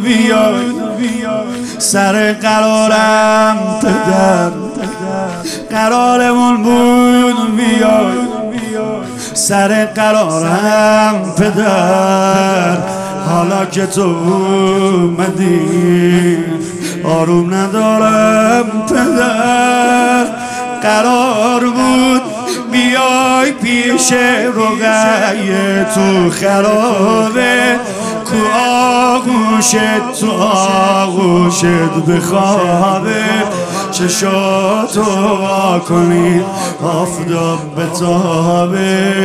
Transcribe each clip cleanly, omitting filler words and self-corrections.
بیای سر قرارم پدر، قرارمون بود بیای سر قرارم پدر. حالا که تو اومدی آروم ندارم پدر. قرار بود بیای پیش رقیه تو خرابه، کو آغوشت تو آغوشت بخوابه، چشاتو وا کنی آفتاب بتابه.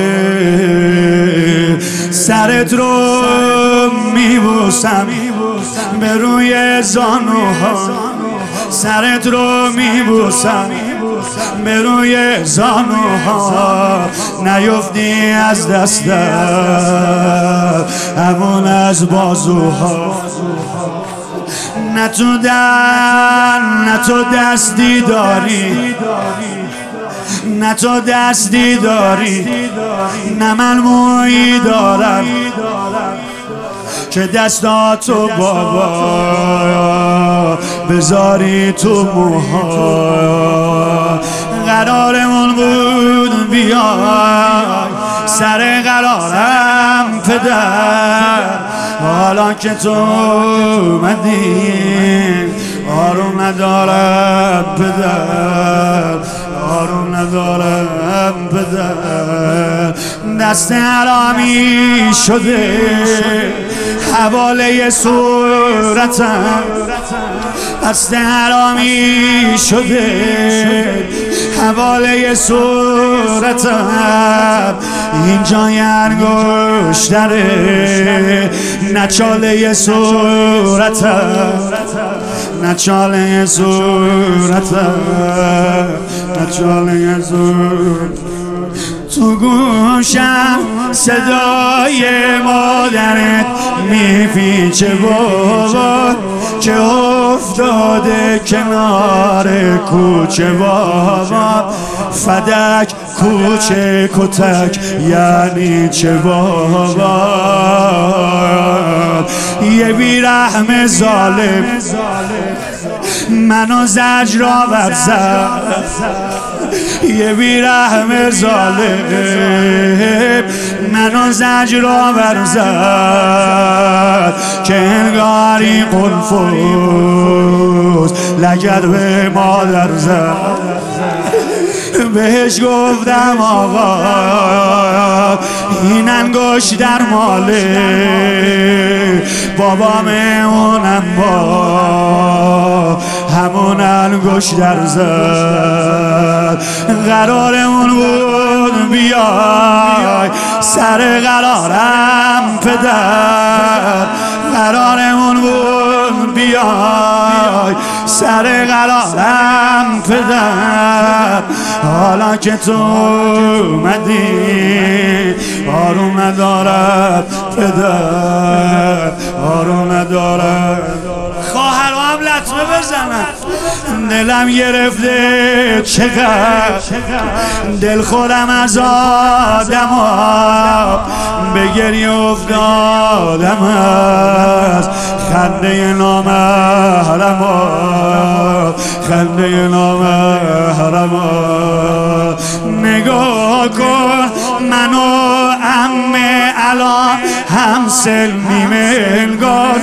سرت رو میبوسم به روی زانوها، سرت رو میبوسم به روی زانوها، نیفتی از دستم همون از بازوها. نه تو دستی داری، نه تو دستی داری، نه من مویی دارم که دستاتو بابا بذاری تو موها. قرارمون بود بیای سر قرارم پدر، حالا که تو اومدی آروم ندارم پدر، آروم ندارم پدر. دست حرامی شده حواله صورتم، دست حرامی شده حواله صورتم. اینجا انگشتره نچاله صورتم، نچاله صورتم، نچاله صورتم. تو گوشم صدای مادرت میپیچه بابا که افتاده کنار کوچه بابا. فدک کوچه کتک یعنی چه بابا؟ یه بیرحم ظالم منو زجرآور زد، یه بیرحم ظالم منو زجرآور زد که انگاری قلفوز لگد به مادر زد. بهش گفتم آقا این انگشت در ماله بابامونم با همون انگشت در زد. قرارمون بود بیای سر قرارم پدر، قرارمون بود بیای سر قرارم پدر. حالا که تو اومدی آروم ندارد پدر، آروم ندارد. خواهرام لطمه بزنن، دلم گرفته چقدر دل خودم از آدما به گریه افتادم از خنده نامحرما، خنده نامحرما. نگاه کن منو عمه الان هم سلمیم انگار،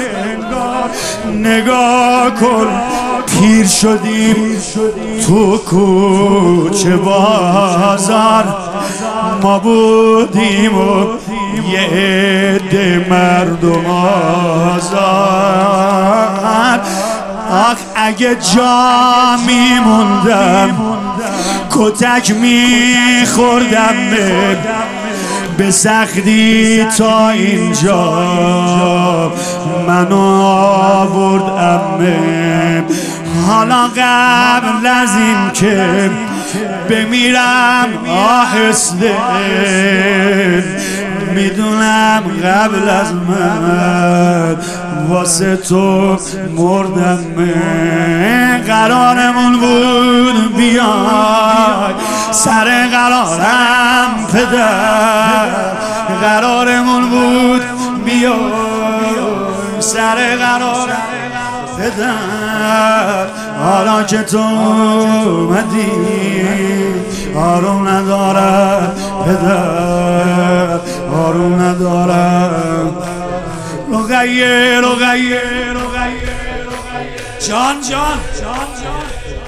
نگاه کن پیر شدیم تو کوچه بازار، ما بودیم و یه عده مردم آزار. آخ اگه جا میموندم کتک میخوردم به سختی تا اینجا منو آورد عمه. حالا قبل از این که بمیرم آهسته میدونم قبل از من واسه تو مردم. قرارمون بود بیای سر قرارم پدر، قرارمون بود بیای سر قرار بدن حالا که تو اومدی آروم ندارم بدن آروم ندارم رقیه جان